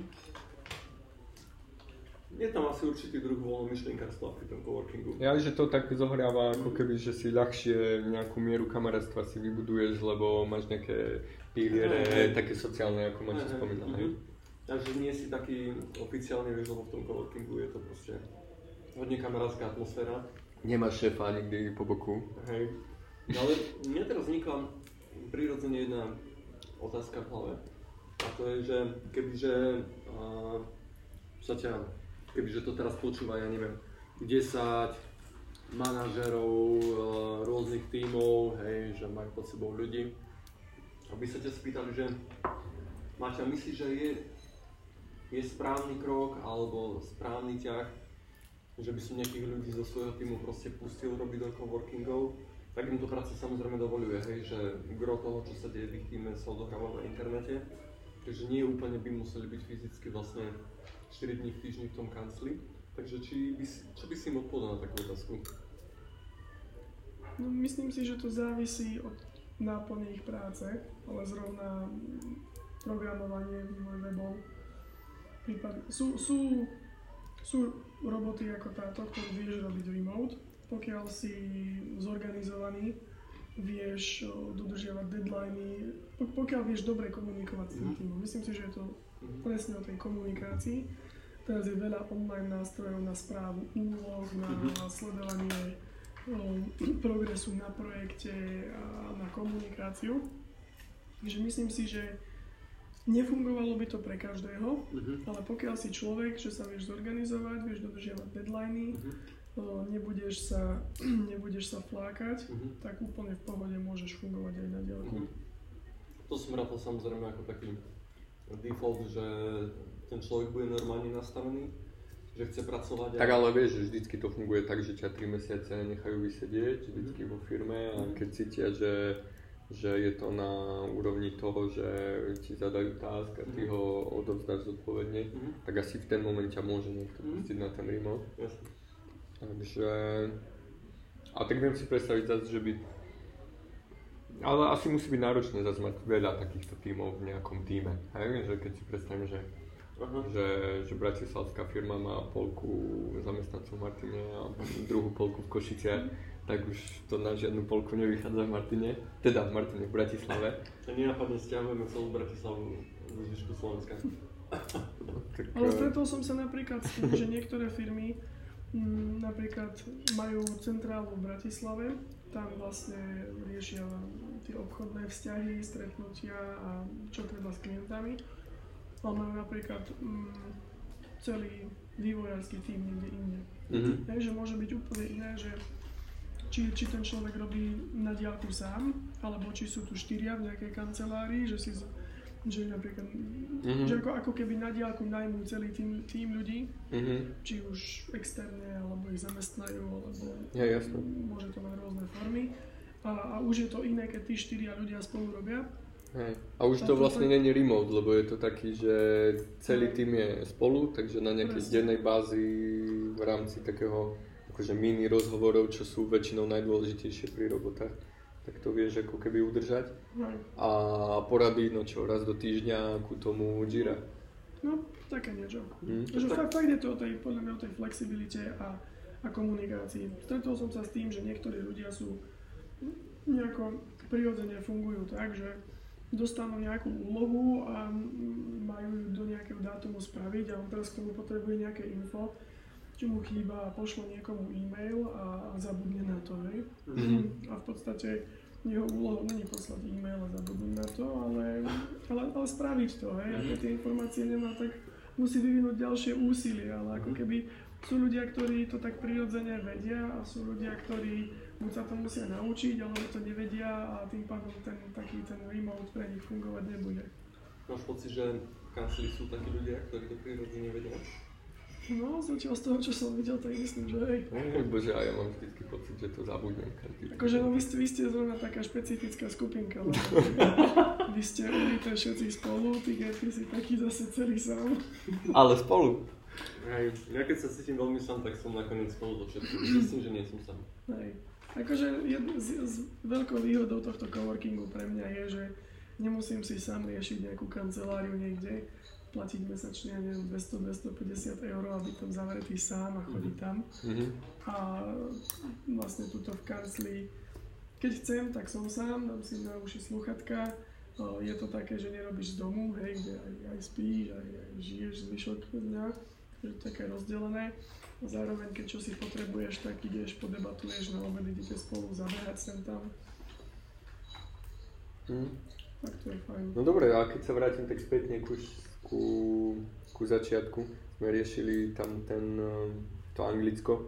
[SPEAKER 1] Je tam asi určitý druh voľnomyšlienkarstva pri tom coworkingu.
[SPEAKER 2] Ja, že to tak zohráva ako keby, že si ľahšie nejakú mieru kamarátstva si vybuduješ, lebo máš nejaké piliere,
[SPEAKER 1] Hej, hej.
[SPEAKER 2] také sociálne, ako máš
[SPEAKER 1] Hej, hej,
[SPEAKER 2] spomínal,
[SPEAKER 1] mhm.
[SPEAKER 2] hej?
[SPEAKER 1] Takže nie si taký oficiálny, vieš, lebo v tom coworkingu je to proste hodne kamarátska atmosféra.
[SPEAKER 2] Nemáš šéfa nikdy po boku.
[SPEAKER 1] Hej. No ale mne teraz vznikla prirodzene jedna otázka v hlave. A to je, že kebyže uh, sa ťa, kebyže to teraz počúva, ja neviem, desať manažerov uh, rôznych tímov, hej, že majú pod sebou ľudí, aby sa ťa spýtali, že Maťa, myslíš, že je, je správny krok alebo správny ťah, že by som nejakých ľudí zo svojho týmu proste pustil robiť do coworkingov, tak im to práca samozrejme dovoľuje, hej, že gro toho, čo sa deje v ich týme, sa odohráva na internete. Takže nie úplne by museli byť fyzicky vlastne štyri dní v týždni v tom kancli. Takže či by si, čo by si im odpovedal na takú otázku?
[SPEAKER 3] No, myslím si, že to závisí od náplne ich práce, ale zrovna programovanie, vývoj webov. Sú, sú, sú roboty ako táto, ktorú vieš robiť remote, pokiaľ si zorganizovaný, vieš dodržiavať deadliny, pokiaľ vieš dobre komunikovať s tým týmom. Myslím si, že je to presne o tej komunikácii. Teraz je veľa online nástrojov na správu úloh, na sledovanie progresu na projekte a na komunikáciu. Takže myslím si, že nefungovalo by to pre každého, ale pokiaľ si človek, že sa vieš zorganizovať, vieš dodržiavať deadliny, nebudeš sa, nebudeš sa flákať, uh-huh. tak úplne v pohode môžeš fungovať aj na diaľku.
[SPEAKER 1] Uh-huh. To som rátal samozrejme ako taký default, že ten človek bude normálne nastavený, že chce pracovať.
[SPEAKER 2] Tak ale vieš, že vždycky to funguje tak, že ťa tri mesiace nechajú vysedieť vždycky uh-huh. vo firme a keď cítia, že, že je to na úrovni toho, že ti zadajú task a ty uh-huh. ho odovzdáš zodpovedne, uh-huh. tak asi v ten moment ťa môže niekto pustiť uh-huh. na ten remote. Jasne. Takže, a tak viem si predstaviť zase, že by, ale asi musí byť náročné zase mať veľa takýchto tímov v nejakom tíme, hej, že keď si predstavím, že, že, že bratislavská firma má polku zamestnancov v Martine a druhú polku v Košiciach, tak už to na žiadnu polku nevychádza v Martine, teda v Martine, v Bratislave.
[SPEAKER 1] A nenápadne stiahujeme celú Bratislavu do zvyšku Slovenska.
[SPEAKER 3] Tak, ale stretol som sa napríklad s tým, že niektoré firmy Mm, napríklad majú centrálu v Bratislave, tam vlastne riešia tie obchodné vzťahy, stretnutia a čo treba s klientami. Ale majú napríklad mm, celý vývojársky tím niekde inde. Mm-hmm. Takže môže byť úplne iné, že či, či ten človek robí na diaľku sám, alebo či sú tu štyria v nejakej kancelárii, že si že napríklad, mm-hmm. že ako, ako keby na diaľku najmú celý tým, tým ľudí, mm-hmm. či už externe, alebo ich zamestnajú, alebo
[SPEAKER 2] ja, jasno.
[SPEAKER 3] Môže to mať rôzne formy. A, a už je to iné, keď tí štyria ľudia spolu robia.
[SPEAKER 2] Hej. A už to vlastne nie je remote, lebo je to taký, že celý tým je spolu, takže na nejakej Presne. dennej bázi v rámci takého akože mini rozhovorov, čo sú väčšinou najdôležitejšie pri robotách, tak to vieš ako keby udržať. Hej. A porady, no čo, raz do týždňa ku tomu Jira.
[SPEAKER 3] No, také niečo. Hmm. Takže tak... fakt je to o tej, podľa mňa o tej flexibilite a, a komunikácii. Stretol som sa s tým, že niektorí ľudia sú nejako prirodzene fungujú tak, že dostanú nejakú úlohu a majú do nejakého dátumu spraviť a on teraz k tomu potrebuje nejaké info, čo mu chýba a pošle niekomu e-mail a, a zabudne na to, hej. Mm-hmm. A v podstate jeho úlohou není poslať e-mail a zabudnúť na to, ale, ale, ale spraviť to, hej. A keď tie informácie nemá, tak musí vyvinúť ďalšie úsilie, ale ako keby sú ľudia, ktorí to tak prirodzene vedia a sú ľudia, ktorí buď sa to musia naučiť, alebo to nevedia a tým pádom ten taký ten remote pre nich fungovať nebude.
[SPEAKER 1] Máš pocit, že v kanceli sú takí ľudia, ktorí to prirodzene vedia?
[SPEAKER 3] No, zatiaľ z toho, čo som videl, tak myslím, že hej.
[SPEAKER 2] No, bože, a ja mám vždycky pocit, že to zabudnem každý.
[SPEAKER 3] Akože no, vy ste, vy ste zrovna taká špecifická skupinka, lebo vy ste ulité všetci spolu, ty Getty si taký zase celý sám.
[SPEAKER 2] Ale spolu.
[SPEAKER 1] Hej, ja keď sa cítim veľmi sám, tak som nakoniec spolu do všetkých. Myslím, že nie som sám.
[SPEAKER 3] Hej. Akože jedno, z, z veľkou výhodou tohto coworkingu pre mňa je, že nemusím si sám riešiť nejakú kanceláriu niekde, platiť mesačne, neviem, dvesto až dvestopäťdesiat eur a byť tam zavretý sám a chodiť tam. Mm-hmm. A vlastne tuto v kancli, keď chcem, tak som sám, dám si na uši sluchatka. Je to také, že nerobíš z domu, hej, kde aj, aj spíš, aj, aj žiješ zvyšok dňa. že to je také rozdelené. A zároveň, keď čo si potrebuješ, tak ideš, podebatuješ na obed, idete spolu zabehať sem tam.
[SPEAKER 2] Mm.
[SPEAKER 3] Tak to je fajn.
[SPEAKER 2] No dobre, a keď sa vrátim tak spätne ku, ku, ku začiatku, sme riešili tam ten, to Anglicko.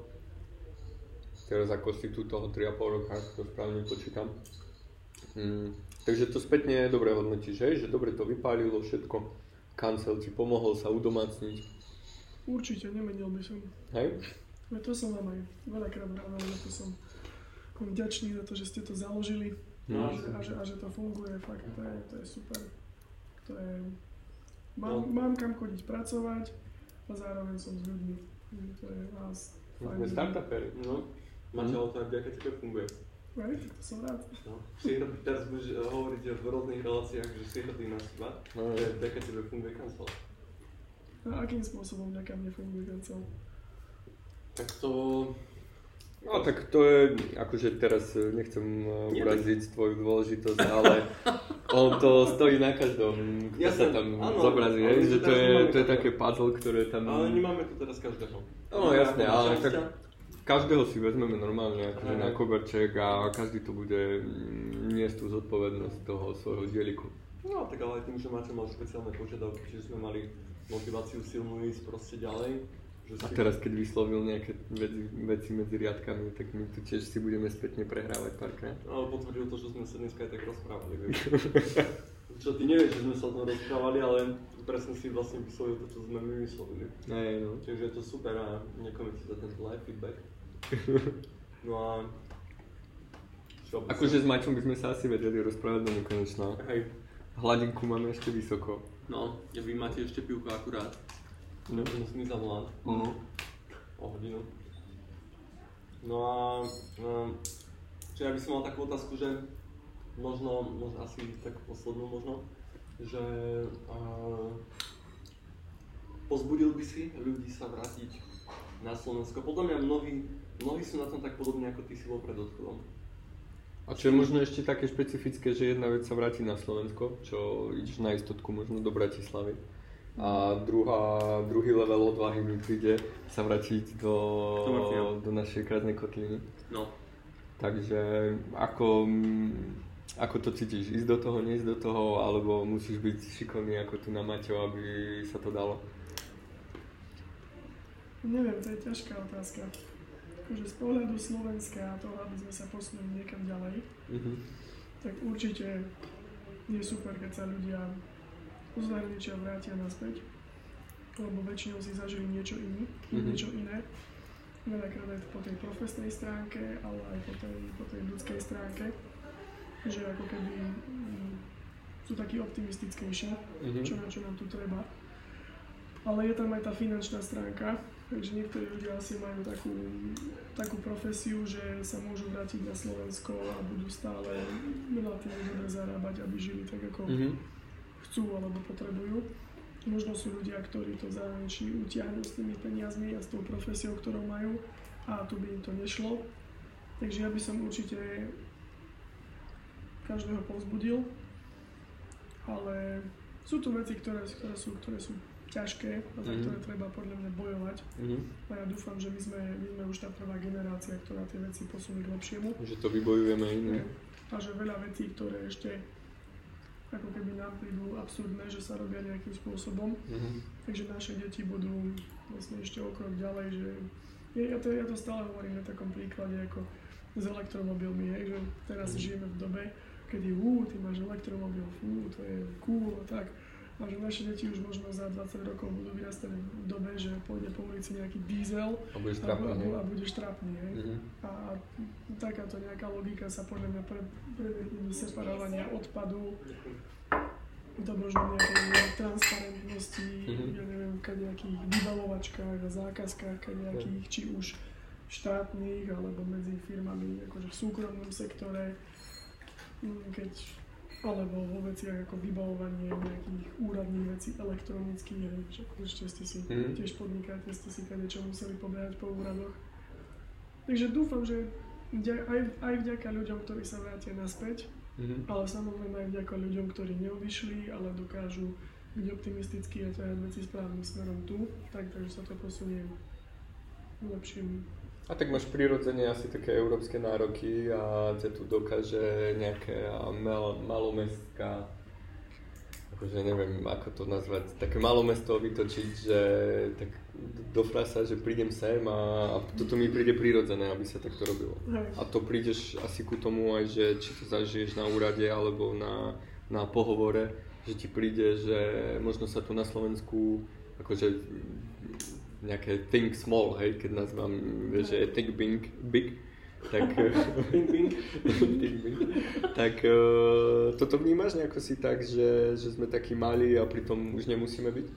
[SPEAKER 2] Teraz ako si tu toho tri a pol roka, to správne počítam. Mm. Takže to spätne dobre hodnotíš, hej? Že dobre to vypálilo všetko. Kancel ti pomohol sa udomácniť.
[SPEAKER 3] Určite, nemenil by som.
[SPEAKER 2] Hej?
[SPEAKER 3] No to som vám aj veľakrát vravel, že to som vďačný za to, že ste to založili.
[SPEAKER 2] No,
[SPEAKER 3] a, že, a, že, a že to funguje, fakt, to je, to je super. To je, mám, mám kam chodiť pracovať a zároveň som s ľuďmi. To je vás fajn.
[SPEAKER 2] Sme startuperi.
[SPEAKER 1] No, Maťo, to aj vďaka tebe funguje.
[SPEAKER 3] Hej, tak to som rád.
[SPEAKER 1] No, si hrdý, teraz budeš hovoriť v rôznych reláciách, že si hrdý na seba,
[SPEAKER 2] No,
[SPEAKER 1] že vďaka tebe funguje kancel.
[SPEAKER 3] A akým spôsobom vďaka mne funguje kancel?
[SPEAKER 1] Tak to...
[SPEAKER 2] No tak to je, akože teraz nechcem
[SPEAKER 1] Nie,
[SPEAKER 2] uraziť tvoju dôležitosť, ale on to stojí na každom, kto
[SPEAKER 1] Jasné,
[SPEAKER 2] sa tam
[SPEAKER 1] áno,
[SPEAKER 2] zobrazí,
[SPEAKER 1] ale
[SPEAKER 2] hej, že
[SPEAKER 1] teraz
[SPEAKER 2] to je,
[SPEAKER 1] nemáme
[SPEAKER 2] to je
[SPEAKER 1] každého.
[SPEAKER 2] také puzzle, ktoré tam...
[SPEAKER 1] Ale nemáme tu teraz každého.
[SPEAKER 2] No jasné,
[SPEAKER 1] Ako
[SPEAKER 2] ale
[SPEAKER 1] šťastia.
[SPEAKER 2] tak každého si vezmeme normálne akože
[SPEAKER 1] Aha.
[SPEAKER 2] na koberček a každý to bude mm, niesť tú zodpovednosť toho svojho dieliku.
[SPEAKER 1] No tak ale aj tým, že Maťo mal špeciálne požiadavky, čiže sme mali motiváciu silnú ísť proste ďalej. Že
[SPEAKER 2] A
[SPEAKER 1] si-
[SPEAKER 2] teraz keď vyslovil nejaké veci, veci medzi riadkami, tak my tu tiež si budeme spätne prehrávať párkrát.
[SPEAKER 1] Ale potvrdil to, že sme sa dneska aj tak rozprávali, vieš. Čo ty nevieš, že sme sa o tom rozprávali, ale presne si vlastne vyslovil to, čo sme my vyslovili.
[SPEAKER 2] Hej, no.
[SPEAKER 1] Čiže je to super a ďakujeme ti za tento live feedback. No a... Čo by
[SPEAKER 2] Akože s
[SPEAKER 1] som-
[SPEAKER 2] Maťom by sme sa asi vedeli rozprávať do nekonečna.
[SPEAKER 1] Hej,
[SPEAKER 2] Hladinku máme ešte vysoko.
[SPEAKER 1] no, vy máte ešte pivko akurát.
[SPEAKER 2] No.
[SPEAKER 1] Musím ísť zavolať
[SPEAKER 2] Uh-huh.
[SPEAKER 1] o hodinu. No a... Um, čiže ja by som mal takú otázku, že možno, možno asi tak poslednú možno, že uh, pozbudil by si ľudí sa vrátiť na Slovensko. Podľa mňa mnohí, mnohí sú na tom tak podobne, ako ty si bol pred odchodom.
[SPEAKER 2] A čo je možno ešte také špecifické, že jedna vec sa vráti na Slovensko, čo ideš na istotku možno do Bratislavy. A druhá, druhý level odvahy mi príde sa vrátiť do,
[SPEAKER 1] Martina.
[SPEAKER 2] do našej krásnej kotliny.
[SPEAKER 1] No,
[SPEAKER 2] Takže ako, ako to cítiš? Ísť do toho, neísť do toho, alebo musíš byť šikovný ako tu na Maťo, aby sa to dalo?
[SPEAKER 3] Neviem, to je ťažká otázka. Akože z pohľadu Slovenska a toho, aby sme sa posunuli niekam ďalej,
[SPEAKER 2] Mhm.
[SPEAKER 3] tak určite je super, keď sa ľudia z zahraničia vrátia naspäť, lebo väčšinou si zažili niečo iný,
[SPEAKER 2] Mhm.
[SPEAKER 3] niečo iné. Veľakrát aj po tej profesnej stránke, ale aj po tej, po tej ľudskej stránke, že ako keby mm, sú takí optimistickejší,
[SPEAKER 2] Mhm.
[SPEAKER 3] čo, na čo nám tu treba. Ale je tam aj tá finančná stránka, takže niektorí ľudia asi majú takú, takú profesiu, že sa môžu vrátiť na Slovensko a budú stále relatívne dobre zarábať, aby žili tak, ako
[SPEAKER 2] Mhm.
[SPEAKER 3] chcú alebo potrebujú. Možno sú ľudia, ktorí to v zahraničí utiahnu s tými peniazmi a s tou profesiou, ktorou majú a tu by im to nešlo. Takže ja by som určite každého povzbudil, ale sú tu veci, ktoré, ktoré, sú, ktoré sú ťažké a za
[SPEAKER 2] Mhm.
[SPEAKER 3] ktoré treba podľa mňa bojovať.
[SPEAKER 2] Mhm.
[SPEAKER 3] A ja dúfam, že my sme, my sme už tá prvá generácia, ktorá tie veci posunie k lepšiemu.
[SPEAKER 2] Že to vybojujeme iné.
[SPEAKER 3] A že veľa vecí, ktoré ešte ako keby nám prídu absurdné, že sa robia nejakým spôsobom.
[SPEAKER 2] Mhm.
[SPEAKER 3] Takže naše deti budú vlastne ešte o krok ďalej, že ja to, ja to stále hovorím na takom príklade ako s elektromobilmi, hej, že teraz
[SPEAKER 2] Mhm.
[SPEAKER 3] žijeme v dobe, kedy hú, ty máš elektromobil, fú, to je cool a tak. A že naše deti už možno za dvadsať rokov budú vyrastať v dobe, že pôjde po ulici nejaký diesel
[SPEAKER 2] A budeš
[SPEAKER 3] a,
[SPEAKER 2] trápny,
[SPEAKER 3] a,
[SPEAKER 2] hej?
[SPEAKER 3] a budeš trápny, hej.
[SPEAKER 2] Mhm.
[SPEAKER 3] A takáto nejaká logika sa podľa mňa pre, prevedie do separovania odpadu, do možno nejakej transparentnosti,
[SPEAKER 2] Mhm.
[SPEAKER 3] ja neviem, v nejakých vybavovačkách a zákazkách, nejakých či už štátnych alebo medzi firmami akože v súkromnom sektore, mm, keď alebo vo veciach ako vybavovanie nejakých úradných vecí elektronických, že ešte ste si
[SPEAKER 2] Mhm.
[SPEAKER 3] tiež podnikáte, ste si kadečo museli pobehať po úradoch. Takže dúfam, že vďa- aj, aj vďaka ľuďom, ktorí sa vrátia naspäť,
[SPEAKER 2] Mhm.
[SPEAKER 3] ale samozrejme aj vďaka ľuďom, ktorí neodišli, ale dokážu byť optimistický a ťahať veci správnym smerom tu, tak, takže sa to posunie lepším.
[SPEAKER 2] A tak máš prirodzene asi také európske nároky a te tu dokáže nejaké mal, malomestská, akože neviem ako to nazvať, také malomesto vytočiť, že tak do frasa, že prídem sem a, a toto mi príde prirodzené, aby sa takto robilo.
[SPEAKER 3] Hej.
[SPEAKER 2] A to prídeš asi ku tomu aj, že či to zažiješ na úrade alebo na, na pohovore, že ti príde, že možno sa tu na Slovensku akože nejaké think small, hej, keď nazvám, vieš, že je think big, big, tak,
[SPEAKER 1] Think big.
[SPEAKER 2] think big, tak uh, toto vnímaš nejako si tak, že, že sme takí malí a pritom už nemusíme byť?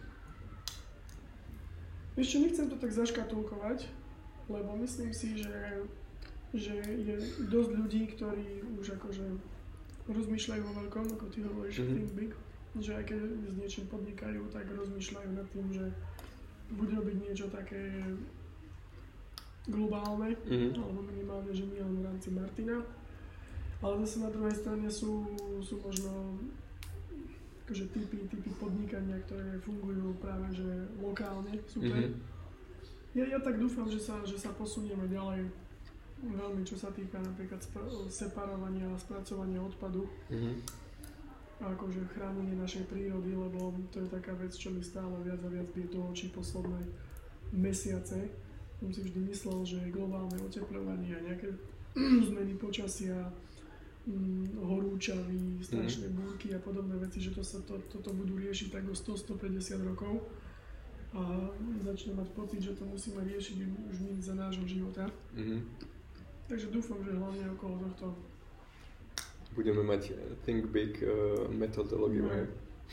[SPEAKER 3] Ešte nechcem to tak zaškatulkovať, lebo myslím si, že, že je dosť ľudí, ktorí už akože rozmýšľajú o veľkom, ako ty hovoríš, mm-hmm. think big, že aj keď s niečím podnikajú, tak rozmýšľajú nad tým, že bude robiť niečo také globálne, mm-hmm. alebo minimálne, že nie len v rámci Martina. Ale zase na druhej strane sú, sú možno akože typy, typy podnikania, ktoré fungujú práve že lokálne, super. Mm-hmm. Ja, ja tak dúfam, že sa, že sa posunieme ďalej veľmi, čo sa týka napríklad spra- separovania a spracovania odpadu. Mm-hmm. A akože chránenie našej prírody, lebo to je taká vec, čo mi stále viac a viac bije do očí posledné mesiace. Som si vždy myslel, že globálne otepľovanie a nejaké zmeny počasia, hm, horúčavy, strašné mm. búrky a podobné veci, že to sa to, toto budú riešiť tak o sto až stopäťdesiat rokov. A začnem mať pocit, že to musíme riešiť už my za nášho života. Mm-hmm. Takže dúfam, že hlavne okolo tohto
[SPEAKER 2] budeme mať think big uh, metodológiu. No.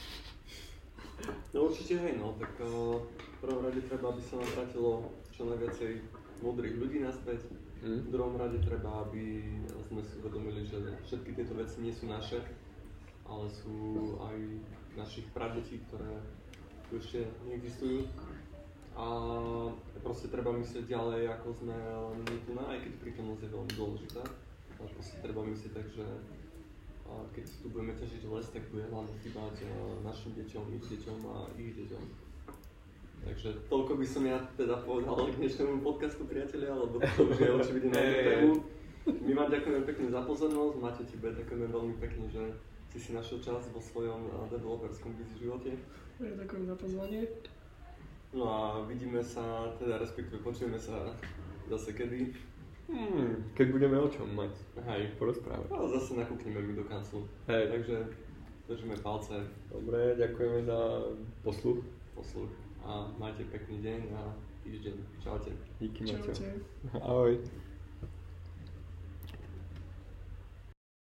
[SPEAKER 1] no určite hej, no, tak uh, v prvom rade treba, aby sa nám vrátilo čo najviacej múdrych ľudí naspäť. Mm. V druhom rade treba, aby sme si uvedomili, že všetky tieto veci nie sú naše, ale sú aj našich pradetí, ktoré tu ešte neexistujú. A proste treba myslieť ďalej, ako sme len my tu na, aj keď prítomnosť je veľmi dôležitá. Ale proste treba myslieť tak, že a keď tu budeme ťažiť les, tak bude hlavne chýbať našim deťom, ich deťom a ich deťom. Takže toľko by som ja teda povedal k dnešnému podcastu, priatelia, lebo to už je očividne na jednu tému. My vám ďakujeme pekne za pozornosť, Máte tebe ďakujeme veľmi pekne, že si si našiel čas vo svojom developerskom busy živote.
[SPEAKER 3] Ja ďakujem za pozvanie.
[SPEAKER 1] No a vidíme sa, teda respektíve počujeme sa zase kedy.
[SPEAKER 2] Hmm, keď budeme o čom mať
[SPEAKER 1] Hej.
[SPEAKER 2] porozprávať.
[SPEAKER 1] Ale zase nakúkneme mi do kanclu.
[SPEAKER 2] Hej.
[SPEAKER 1] Takže držíme palce.
[SPEAKER 2] Dobre, ďakujeme za posluch.
[SPEAKER 1] Posluch. A majte pekný deň a týždeň. Čaute.
[SPEAKER 2] Díky, Maťo.
[SPEAKER 3] Čaute.
[SPEAKER 2] Ahoj.